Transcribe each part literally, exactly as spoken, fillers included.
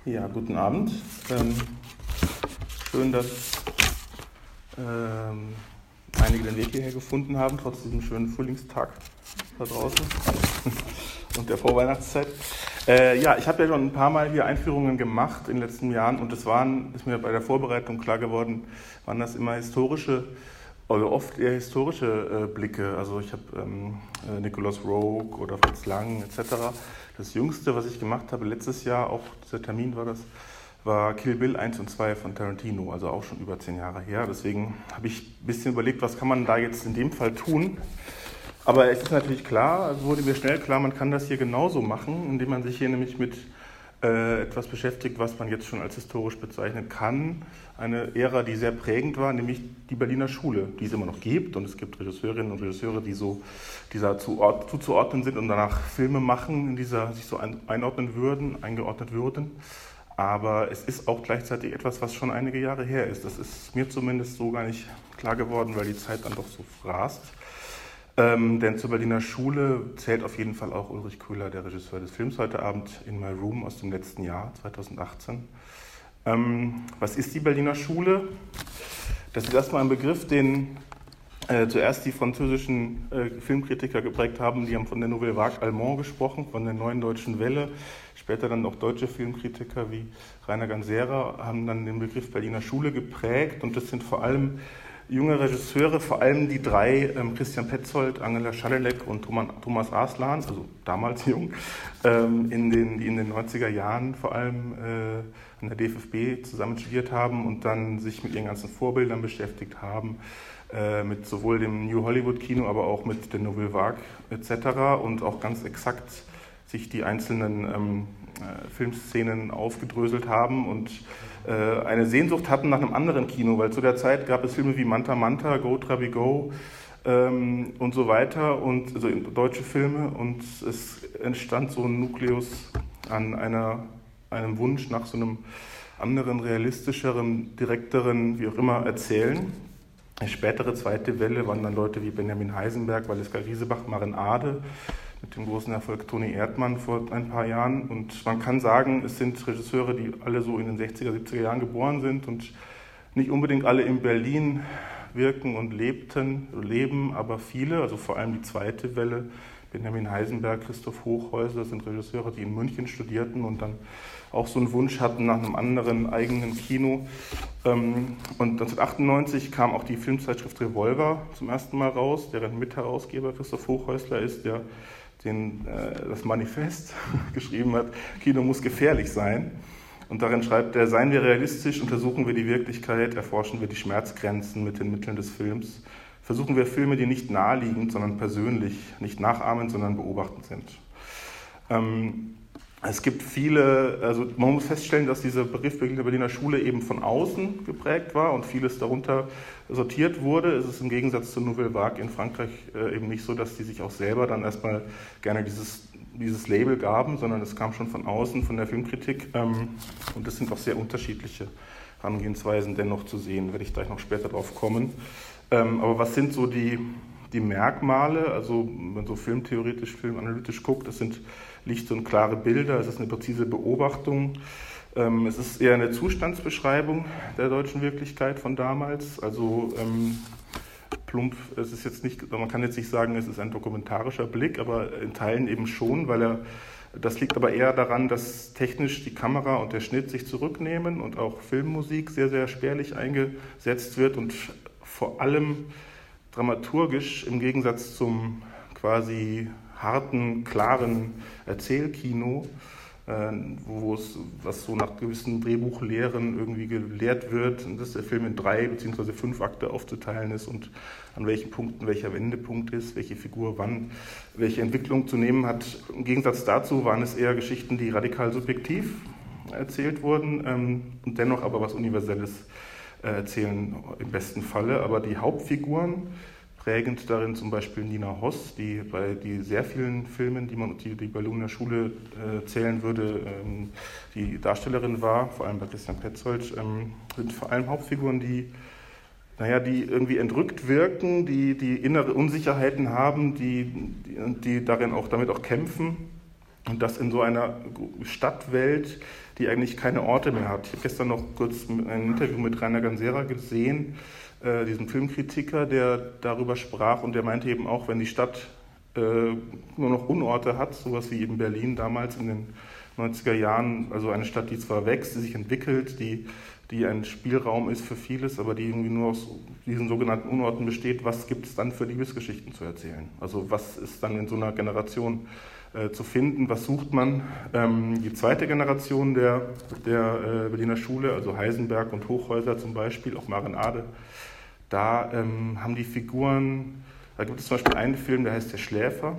Ja, guten Abend. Ähm, schön, dass ähm, einige den Weg hierher gefunden haben, trotz diesem schönen Frühlingstag da draußen und der Vorweihnachtszeit. Äh, ja, ich habe ja schon ein paar Mal hier Einführungen gemacht in den letzten Jahren und es waren, ist mir bei der Vorbereitung klar geworden, waren das immer historische, oder oft eher historische äh, Blicke. Also ich habe ähm, äh, Nicholas Roeg oder Fritz Lang et cetera. Das Jüngste, was ich gemacht habe letztes Jahr, auch dieser Termin war das, war Kill Bill eins und zwei von Tarantino, also auch schon über zehn Jahre her. Deswegen habe ich ein bisschen überlegt, was kann man da jetzt in dem Fall tun. Aber es ist natürlich klar, also wurde mir schnell klar, man kann das hier genauso machen, indem man sich hier nämlich mit äh, etwas beschäftigt, was man jetzt schon als historisch bezeichnen kann. Eine Ära, die sehr prägend war, nämlich die Berliner Schule, die es immer noch gibt. Und es gibt Regisseurinnen und Regisseure, die so dieser zuzuordnen sind und danach Filme machen, in dieser sich so ein, einordnen würden, eingeordnet würden. Aber es ist auch gleichzeitig etwas, was schon einige Jahre her ist. Das ist mir zumindest so gar nicht klar geworden, weil die Zeit dann doch so rast. Ähm, denn zur Berliner Schule zählt auf jeden Fall auch Ulrich Köhler, der Regisseur des Films heute Abend, In My Room aus dem letzten Jahr, zweitausendachtzehn. Ähm, was ist die Berliner Schule? Das ist erstmal ein Begriff, den äh, zuerst die französischen äh, Filmkritiker geprägt haben. Die haben von der Nouvelle Vague Allemande gesprochen, von der Neuen Deutschen Welle. Später dann auch deutsche Filmkritiker wie Rainer Gansera haben dann den Begriff Berliner Schule geprägt. Und das sind vor allem junge Regisseure, vor allem die drei, ähm, Christian Petzold, Angela Schalleleck und Thomas Arslan, also damals jung, ähm, in den, die in den neunziger Jahren vor allem äh, an der D F F B zusammen studiert haben und dann sich mit ihren ganzen Vorbildern beschäftigt haben, äh, mit sowohl dem New Hollywood Kino, aber auch mit der Nouvelle Vague et cetera und auch ganz exakt sich die einzelnen ähm, äh, Filmszenen aufgedröselt haben und äh, eine Sehnsucht hatten nach einem anderen Kino, weil zu der Zeit gab es Filme wie Manta Manta, Go Trabi Go ähm, und so weiter, und also deutsche Filme, und es entstand so ein Nukleus an einer, einem Wunsch nach so einem anderen, realistischeren, direkteren, wie auch immer, Erzählen. Eine spätere zweite Welle waren dann Leute wie Benjamin Heisenberg, Valeska Griesebach, Maren Ade, mit dem großen Erfolg Toni Erdmann vor ein paar Jahren. Und man kann sagen, es sind Regisseure, die alle so in den sechziger, siebziger Jahren geboren sind und nicht unbedingt alle in Berlin wirken und lebten, leben, aber viele, also vor allem die zweite Welle, Benjamin Heisenberg, Christoph Hochhäuser, sind Regisseure, die in München studierten und dann auch so einen Wunsch hatten nach einem anderen eigenen Kino. Und neunzehnhundertachtundneunzig kam auch die Filmzeitschrift Revolver zum ersten Mal raus, deren Mitherausgeber Christoph Hochhäusler ist, der den, äh, das Manifest geschrieben hat, Kino muss gefährlich sein. Und darin schreibt er, seien wir realistisch, untersuchen wir die Wirklichkeit, erforschen wir die Schmerzgrenzen mit den Mitteln des Films, versuchen wir Filme, die nicht naheliegend, sondern persönlich, nicht nachahmend, sondern beobachtend sind. Ähm, es gibt viele, also man muss feststellen, dass dieser Begriff der Berliner Schule eben von außen geprägt war und vieles darunter sortiert wurde. Es ist im Gegensatz zur Nouvelle Vague in Frankreich äh, eben nicht so, dass die sich auch selber dann erstmal gerne dieses, dieses Label gaben, sondern es kam schon von außen, von der Filmkritik. Ähm, und es sind auch sehr unterschiedliche Herangehensweisen dennoch zu sehen, werde ich gleich noch später drauf kommen. Ähm, aber was sind so die, die Merkmale? Also wenn man so filmtheoretisch, filmanalytisch guckt, das sind Licht und klare Bilder, es ist eine präzise Beobachtung. Ähm, es ist eher eine Zustandsbeschreibung der deutschen Wirklichkeit von damals. Also ähm, plump, es ist jetzt nicht, man kann jetzt nicht sagen, es ist ein dokumentarischer Blick, aber in Teilen eben schon, weil er, das liegt aber eher daran, dass technisch die Kamera und der Schnitt sich zurücknehmen und auch Filmmusik sehr, sehr spärlich eingesetzt wird und vor allem dramaturgisch im Gegensatz zum quasi harten, klaren Erzählkino, äh, wo es, was so nach gewissen Drehbuchlehren irgendwie gelehrt wird, dass der Film in drei bzw. fünf Akte aufzuteilen ist und an welchen Punkten welcher Wendepunkt ist, welche Figur wann welche Entwicklung zu nehmen hat. Im Gegensatz dazu waren es eher Geschichten, die radikal subjektiv erzählt wurden ähm, und dennoch aber was Universelles äh, erzählen im besten Falle. Aber die Hauptfiguren, prägend darin zum Beispiel Nina Hoss, die bei die sehr vielen Filmen, die man die, die Berliner Schule äh, zählen würde, ähm, die Darstellerin war, vor allem bei Christian Petzold, ähm, sind vor allem Hauptfiguren, die, naja, die irgendwie entrückt wirken, die, die innere Unsicherheiten haben, die, die, die darin auch damit auch kämpfen. Und das in so einer Stadtwelt, die eigentlich keine Orte mehr hat. Ich habe gestern noch kurz ein Interview mit Rainer Gansera gesehen, äh, diesem Filmkritiker, der darüber sprach und der meinte eben auch, wenn die Stadt äh, nur noch Unorte hat, sowas wie eben Berlin damals in den neunziger Jahren, also eine Stadt, die zwar wächst, die sich entwickelt, die, die ein Spielraum ist für vieles, aber die irgendwie nur aus diesen sogenannten Unorten besteht, was gibt es dann für Liebesgeschichten zu erzählen? Also was ist dann in so einer Generation äh, zu finden, was sucht man? Ähm, die zweite Generation der, der äh, Berliner Schule, also Heisenberg und Hochhäuser zum Beispiel, auch Maren Ade, da ähm, haben die Figuren, da gibt es zum Beispiel einen Film, der heißt Der Schläfer,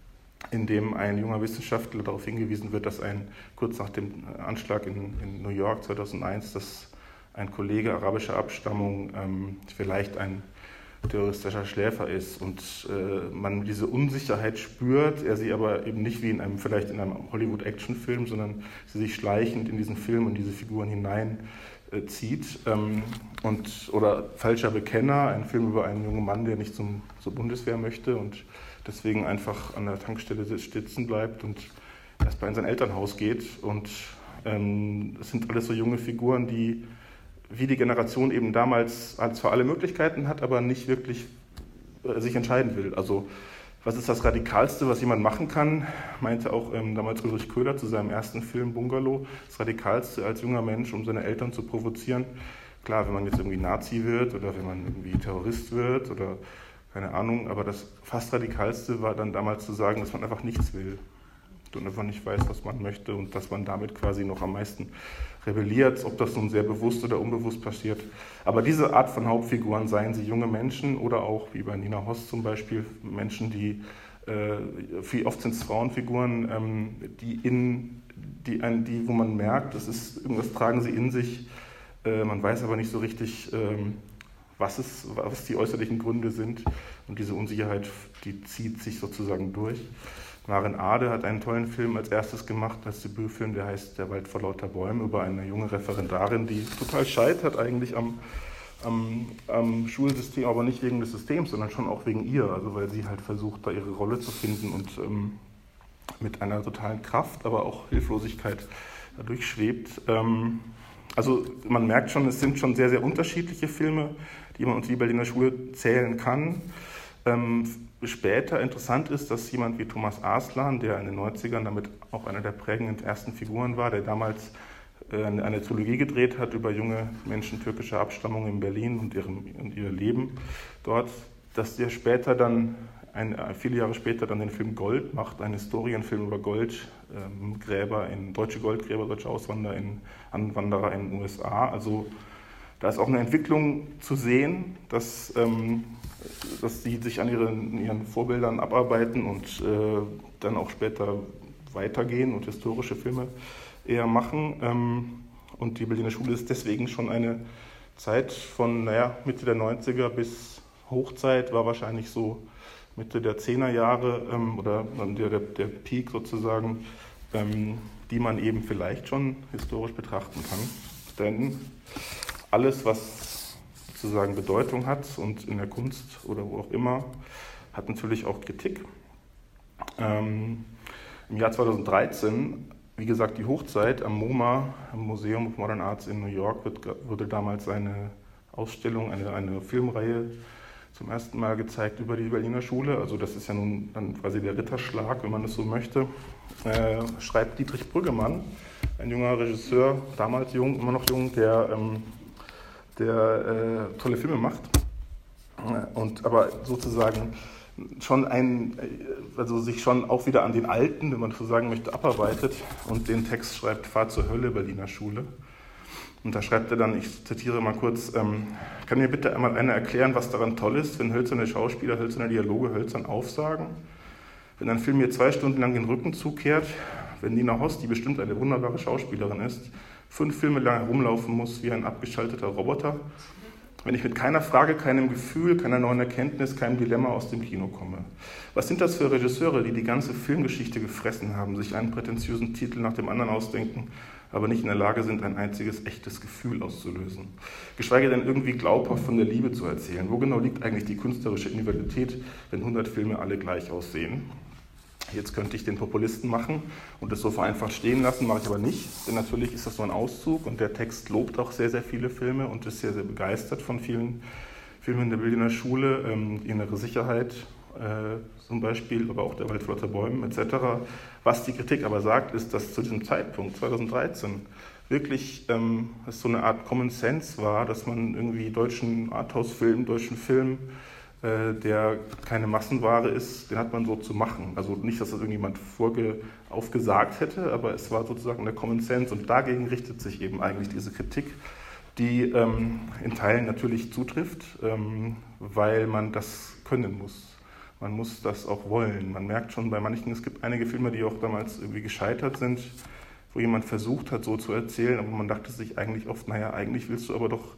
in dem ein junger Wissenschaftler darauf hingewiesen wird, dass ein, kurz nach dem Anschlag in, in New York zweitausendeins, dass ein Kollege arabischer Abstammung ähm, vielleicht ein terroristischer Schläfer ist und äh, man diese Unsicherheit spürt, er sie aber eben nicht wie in einem, vielleicht in einem Hollywood-Action-Film, sondern sie sich schleichend in diesen Film und diese Figuren hinein äh, zieht. Ähm, und, oder Falscher Bekenner, ein Film über einen jungen Mann, der nicht zum, zur Bundeswehr möchte und deswegen einfach an der Tankstelle sitzen bleibt und erst mal in sein Elternhaus geht. Und ähm, das sind alles so junge Figuren, die wie die Generation eben damals halt zwar alle Möglichkeiten hat, aber nicht wirklich äh, sich entscheiden will. Also was ist das Radikalste, was jemand machen kann, meinte auch ähm, damals Ulrich Köhler zu seinem ersten Film Bungalow, das Radikalste als junger Mensch, um seine Eltern zu provozieren. Klar, wenn man jetzt irgendwie Nazi wird oder wenn man irgendwie Terrorist wird oder keine Ahnung, aber das fast Radikalste war dann damals zu sagen, dass man einfach nichts will und einfach nicht weiß, was man möchte und dass man damit quasi noch am meisten rebelliert, ob das nun sehr bewusst oder unbewusst passiert. Aber diese Art von Hauptfiguren, seien sie junge Menschen oder auch, wie bei Nina Hoss zum Beispiel, Menschen, die, äh, viel, oft sind es Frauenfiguren, ähm, die, in, die, ein, die, wo man merkt, das ist, irgendwas tragen sie in sich, äh, man weiß aber nicht so richtig, ähm, was, es, was die äußerlichen Gründe sind. Und diese Unsicherheit, die zieht sich sozusagen durch. Maren Ade hat einen tollen Film als erstes gemacht, als Debütfilm, der heißt Der Wald vor lauter Bäumen, über eine junge Referendarin, die total scheitert eigentlich am, am, am Schulsystem, aber nicht wegen des Systems, sondern schon auch wegen ihr, also weil sie halt versucht, da ihre Rolle zu finden und ähm, mit einer totalen Kraft, aber auch Hilflosigkeit dadurch schwebt. Ähm, also man merkt schon, es sind schon sehr, sehr unterschiedliche Filme, die man unter die Berliner Schule zählen kann. Ähm, später interessant ist, dass jemand wie Thomas Arslan, der in den neunzigern damit auch einer der prägenden ersten Figuren war, der damals äh, eine Trilogie gedreht hat über junge Menschen türkischer Abstammung in Berlin und, ihrem, und ihr Leben dort, dass der später dann, ein, viele Jahre später dann den Film Gold macht, einen Historienfilm über Goldgräber, ähm, in deutsche Goldgräber, deutsche Auswanderer in, Anwanderer in den U S A. Also da ist auch eine Entwicklung zu sehen, dass, ähm, dass die sich an ihren, ihren Vorbildern abarbeiten und äh, dann auch später weitergehen und historische Filme eher machen. Ähm, und die Berliner Schule ist deswegen schon eine Zeit von naja, Mitte der neunziger bis Hochzeit, war wahrscheinlich so Mitte der zehner Jahre ähm, oder der, der, der Peak sozusagen, ähm, die man eben vielleicht schon historisch betrachten kann. Denn alles, was sozusagen Bedeutung hat und in der Kunst oder wo auch immer, hat natürlich auch Kritik. Ähm, Im Jahr zweitausenddreizehn, wie gesagt, die Hochzeit am MoMA, am Museum of Modern Arts in New York, wird, wurde damals eine Ausstellung, eine, eine Filmreihe zum ersten Mal gezeigt über die Berliner Schule. Also das ist ja nun dann quasi der Ritterschlag, wenn man es so möchte. Äh, schreibt Dietrich Brüggemann, ein junger Regisseur, damals jung, immer noch jung, der ähm, der äh, tolle Filme macht und aber sozusagen schon ein, also sich schon auch wieder an den Alten, wenn man so sagen möchte, abarbeitet und den Text schreibt, Fahr zur Hölle, Berliner Schule. Und da schreibt er dann, ich zitiere mal kurz, ähm, kann mir bitte einmal einer erklären, was daran toll ist, wenn hölzerne Schauspieler hölzerne Dialoge hölzern aufsagen? Wenn ein Film mir zwei Stunden lang den Rücken zukehrt, wenn Nina Hoss, die bestimmt eine wunderbare Schauspielerin ist, fünf Filme lang herumlaufen muss wie ein abgeschalteter Roboter, wenn ich mit keiner Frage, keinem Gefühl, keiner neuen Erkenntnis, keinem Dilemma aus dem Kino komme. Was sind das für Regisseure, die die ganze Filmgeschichte gefressen haben, sich einen prätentiösen Titel nach dem anderen ausdenken, aber nicht in der Lage sind, ein einziges echtes Gefühl auszulösen? Geschweige denn irgendwie glaubhaft von der Liebe zu erzählen. Wo genau liegt eigentlich die künstlerische Individualität, wenn hundert Filme alle gleich aussehen? Jetzt könnte ich den Populisten machen und das so vereinfacht stehen lassen, mache ich aber nicht. Denn natürlich ist das nur ein Auszug und der Text lobt auch sehr, sehr viele Filme und ist sehr, sehr begeistert von vielen Filmen der Berliner Schule. Ähm, Innere Sicherheit äh, zum Beispiel, aber auch Der Wald voller Bäumen et cetera. Was die Kritik aber sagt, ist, dass zu diesem Zeitpunkt, zweitausenddreizehn, wirklich ähm, es so eine Art Common Sense war, dass man irgendwie deutschen Arthouse-Film, deutschen Film, der keine Massenware ist, den hat man so zu machen. Also nicht, dass das irgendjemand vorge aufgesagt hätte, aber es war sozusagen der Common Sense und dagegen richtet sich eben eigentlich diese Kritik, die ähm, in Teilen natürlich zutrifft, ähm, weil man das können muss. Man muss das auch wollen. Man merkt schon bei manchen, es gibt einige Filme, die auch damals irgendwie gescheitert sind, wo jemand versucht hat, so zu erzählen, aber man dachte sich eigentlich oft, naja, eigentlich willst du aber doch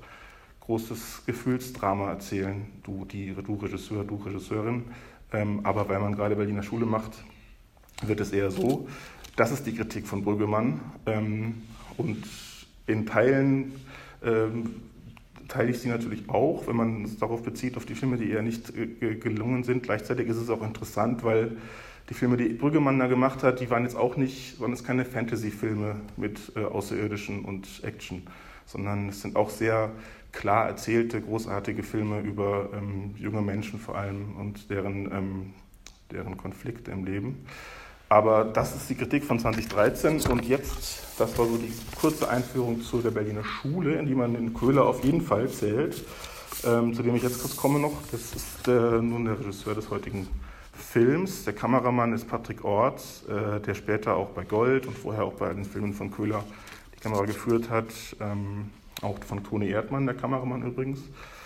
großes Gefühlsdrama erzählen, du, die, du Regisseur, du Regisseurin. Ähm, aber weil man gerade Berliner Schule macht, wird es eher so. Das ist die Kritik von Brüggemann. Ähm, und in Teilen ähm, teile ich sie natürlich auch, wenn man es darauf bezieht, auf die Filme, die eher nicht äh, gelungen sind. Gleichzeitig ist es auch interessant, weil die Filme, die Brüggemann da gemacht hat, die waren jetzt auch nicht, waren jetzt keine Fantasy-Filme mit äh, Außerirdischen und Action, sondern es sind auch sehr klar erzählte, großartige Filme über ähm, junge Menschen vor allem und deren, ähm, deren Konflikte im Leben. Aber das ist die Kritik von zweitausenddreizehn und jetzt, das war so die kurze Einführung zu der Berliner Schule, in die man den Köhler auf jeden Fall zählt, ähm, zu dem ich jetzt kurz komme noch. Das ist äh, nun der Regisseur des heutigen Films. Der Kameramann ist Patrick Orth, äh, der später auch bei Gold und vorher auch bei den Filmen von Köhler die Kamera geführt hat. Ähm, Auch von Toni Erdmann, der Kameramann übrigens.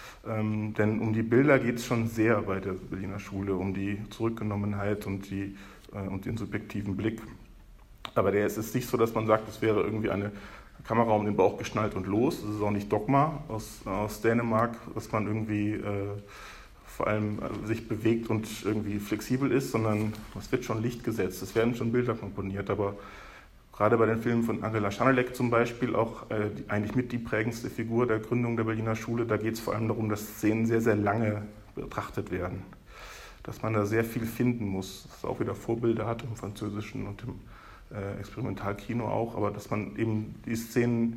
Ähm, denn um die Bilder geht es schon sehr bei der Berliner Schule, um die Zurückgenommenheit und, die, äh, und den subjektiven Blick. Aber der, es ist nicht so, dass man sagt, es wäre irgendwie eine Kamera um den Bauch geschnallt und los. Das ist auch nicht Dogma aus, aus Dänemark, dass man irgendwie äh, vor allem äh, sich bewegt und irgendwie flexibel ist, sondern es wird schon Licht gesetzt, es werden schon Bilder komponiert, aber gerade bei den Filmen von Angela Schanelek zum Beispiel, auch äh, die, eigentlich mit die prägendste Figur der Gründung der Berliner Schule, da geht es vor allem darum, dass Szenen sehr, sehr lange betrachtet werden. Dass man da sehr viel finden muss, dass es auch wieder Vorbilder hat im französischen und im äh, Experimentalkino auch, aber dass man eben die Szenen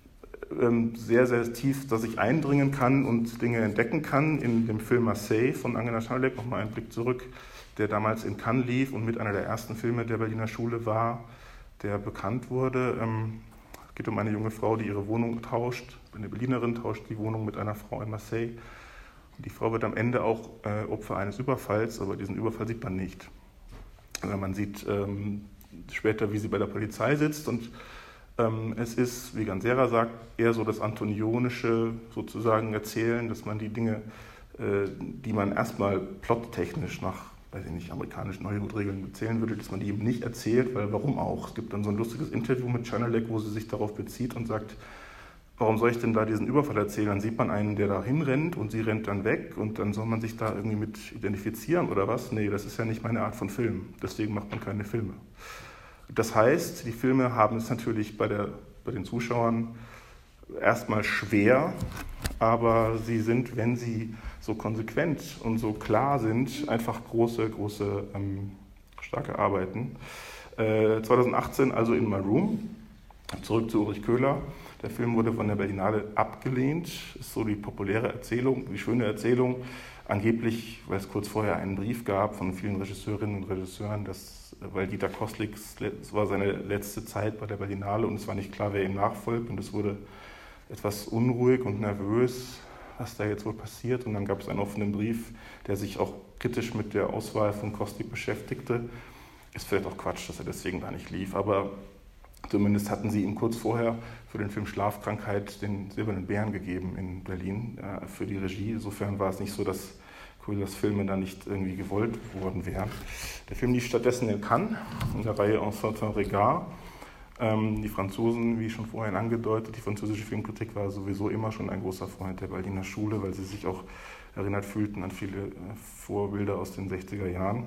ähm, sehr, sehr tief, dass ich eindringen kann und Dinge entdecken kann. In dem Film Marseille von Angela Schanelek, nochmal einen Blick zurück, der damals in Cannes lief und mit einer der ersten Filme der Berliner Schule war, der bekannt wurde. Es geht um eine junge Frau, die ihre Wohnung tauscht. Eine Berlinerin tauscht die Wohnung mit einer Frau in Marseille. Die Frau wird am Ende auch äh, Opfer eines Überfalls, aber diesen Überfall sieht man nicht. Also man sieht ähm, später, wie sie bei der Polizei sitzt und ähm, es ist, wie Gansera sagt, eher so das antonionische sozusagen Erzählen, dass man die Dinge, äh, die man erstmal plottechnisch nach weiß ich nicht, amerikanischen Hollywood-Regeln erzählen würde, dass man die eben nicht erzählt, weil warum auch? Es gibt dann so ein lustiges Interview mit Schanelek, wo sie sich darauf bezieht und sagt, warum soll ich denn da diesen Überfall erzählen? Dann sieht man einen, der da hinrennt und sie rennt dann weg und dann soll man sich da irgendwie mit identifizieren oder was? Nee, das ist ja nicht meine Art von Film. Deswegen macht man keine Filme. Das heißt, die Filme haben es natürlich bei, der, bei den Zuschauern erstmal schwer, aber sie sind, wenn sie so konsequent und so klar sind, einfach große, große, ähm, starke Arbeiten. Äh, zweitausendachtzehn also in My Room, zurück zu Ulrich Köhler. Der Film wurde von der Berlinale abgelehnt, ist so die populäre Erzählung, die schöne Erzählung. Angeblich, weil es kurz vorher einen Brief gab von vielen Regisseurinnen und Regisseuren, dass, weil Dieter Kostlik, es war seine letzte Zeit bei der Berlinale und es war nicht klar, wer ihm nachfolgt und es wurde etwas unruhig und nervös, was da jetzt wohl passiert. Und dann gab es einen offenen Brief, der sich auch kritisch mit der Auswahl von Kostlik beschäftigte. Ist vielleicht auch Quatsch, dass er deswegen da nicht lief, aber zumindest hatten sie ihm kurz vorher für den Film Schlafkrankheit den Silbernen Bären gegeben in Berlin äh, für die Regie. Insofern war es nicht so, dass Köhlers Filme da nicht irgendwie gewollt worden wären. Der Film lief stattdessen in Cannes, in der Reihe En certain regard. Ähm, die Franzosen, wie schon vorhin angedeutet, die französische Filmkritik war sowieso immer schon ein großer Freund der Berliner Schule, weil sie sich auch erinnert fühlten an viele äh, Vorbilder aus den sechziger Jahren.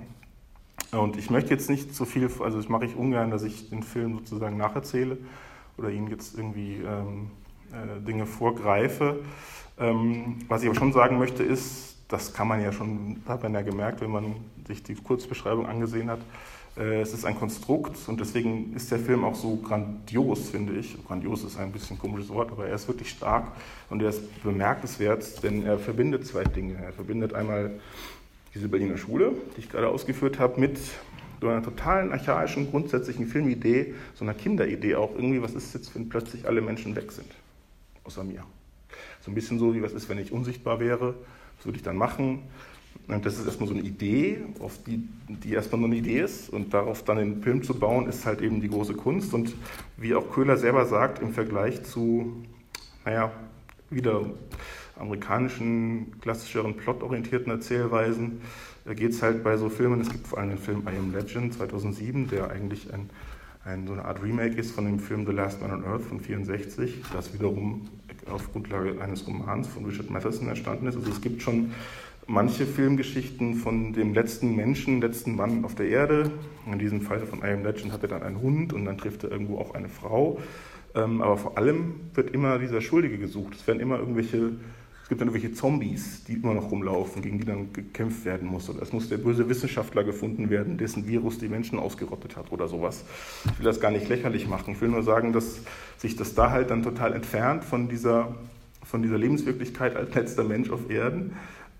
Und ich möchte jetzt nicht so viel, also das mache ich ungern, dass ich den Film sozusagen nacherzähle oder Ihnen jetzt irgendwie ähm, äh, Dinge vorgreife. Ähm, was ich aber schon sagen möchte, ist, das kann man ja schon, hat man ja gemerkt, wenn man sich die Kurzbeschreibung angesehen hat. Es ist ein Konstrukt und deswegen ist der Film auch so grandios, finde ich. Grandios ist ein bisschen ein komisches Wort, aber er ist wirklich stark und er ist bemerkenswert, denn er verbindet zwei Dinge. Er verbindet einmal diese Berliner Schule, die ich gerade ausgeführt habe, mit so einer totalen archaischen, grundsätzlichen Filmidee, so einer Kinderidee auch. Irgendwie, was ist jetzt, wenn plötzlich alle Menschen weg sind, außer mir? So ein bisschen so, wie was ist, wenn ich unsichtbar wäre, was würde ich dann machen? Und das ist erstmal so eine Idee, auf die, die erstmal nur eine Idee ist und darauf dann den Film zu bauen, ist halt eben die große Kunst. Und wie auch Köhler selber sagt, im Vergleich zu, naja, wieder amerikanischen, klassischeren, plotorientierten Erzählweisen, geht es halt bei so Filmen, es gibt vor allem den Film I Am Legend zweitausendsieben, der eigentlich ein, ein, so eine Art Remake ist von dem Film The Last Man on Earth von vierundsechzig, das wiederum auf Grundlage eines Romans von Richard Matheson entstanden ist. Also es gibt schon manche Filmgeschichten von dem letzten Menschen, letzten Mann auf der Erde. In diesem Fall von I Am Legend hat er dann einen Hund und dann trifft er irgendwo auch eine Frau. Ähm, aber vor allem wird immer dieser Schuldige gesucht. Es werden immer irgendwelche, es gibt dann irgendwelche Zombies, die immer noch rumlaufen, gegen die dann gekämpft werden muss. Oder es muss der böse Wissenschaftler gefunden werden, dessen Virus die Menschen ausgerottet hat oder sowas. Ich will das gar nicht lächerlich machen. Ich will nur sagen, dass sich das da halt dann total entfernt von dieser, von dieser Lebenswirklichkeit als letzter Mensch auf Erden.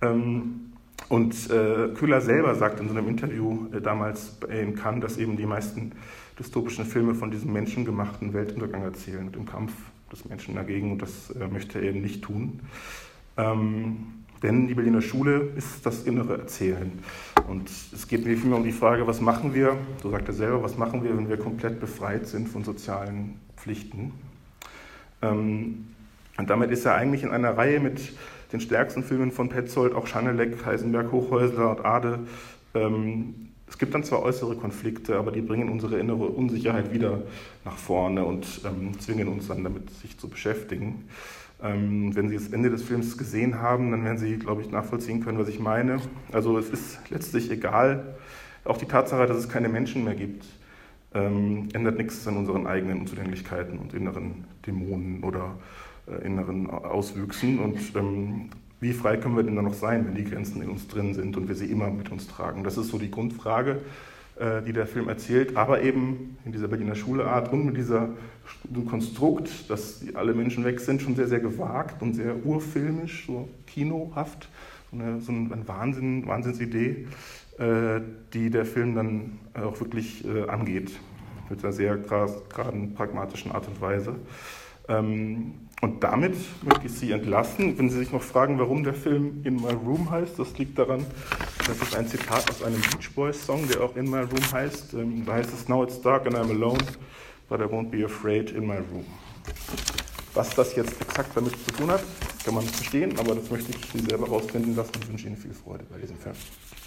Und äh, Köhler selber sagt in so einem Interview äh, damals in Cannes, dass eben die meisten dystopischen Filme von diesem menschengemachten Weltuntergang erzählen und dem Kampf des Menschen dagegen. Und das äh, möchte er eben nicht tun. Ähm, denn die Berliner Schule ist das innere Erzählen. Und es geht mir vielmehr um die Frage, was machen wir, so sagt er selber, was machen wir, wenn wir komplett befreit sind von sozialen Pflichten. Ähm, und damit ist er eigentlich in einer Reihe mit den stärksten Filmen von Petzold, auch Schanelek, Heisenberg, Hochhäusler und Ade. Ähm, es gibt dann zwar äußere Konflikte, aber die bringen unsere innere Unsicherheit wieder nach vorne und ähm, zwingen uns dann damit, sich zu beschäftigen. Ähm, wenn Sie das Ende des Films gesehen haben, dann werden Sie, glaube ich, nachvollziehen können, was ich meine. Also es ist letztlich egal, auch die Tatsache, dass es keine Menschen mehr gibt, ähm, ändert nichts an unseren eigenen Unzulänglichkeiten und inneren Dämonen oder inneren Auswüchsen und ähm, wie frei können wir denn da noch sein, wenn die Grenzen in uns drin sind und wir sie immer mit uns tragen. Das ist so die Grundfrage, äh, die der Film erzählt, aber eben in dieser Berliner Schuleart und mit dieser diesem Konstrukt, dass die alle Menschen weg sind, schon sehr, sehr gewagt und sehr urfilmisch, so kinohaft, so eine, so ein Wahnsinn, Wahnsinnsidee, äh, die der Film dann auch wirklich äh, angeht, mit einer sehr geraden, pragmatischen Art und Weise. Ähm, Und damit möchte ich Sie entlassen. Wenn Sie sich noch fragen, warum der Film In My Room heißt, das liegt daran, das ist ein Zitat aus einem Beach Boys Song, der auch In My Room heißt. Da heißt es, Now it's dark and I'm alone, but I won't be afraid in my room. Was das jetzt exakt damit zu tun hat, kann man nicht verstehen, aber das möchte ich Sie selber rausfinden lassen und wünsche Ihnen viel Freude bei diesem Film.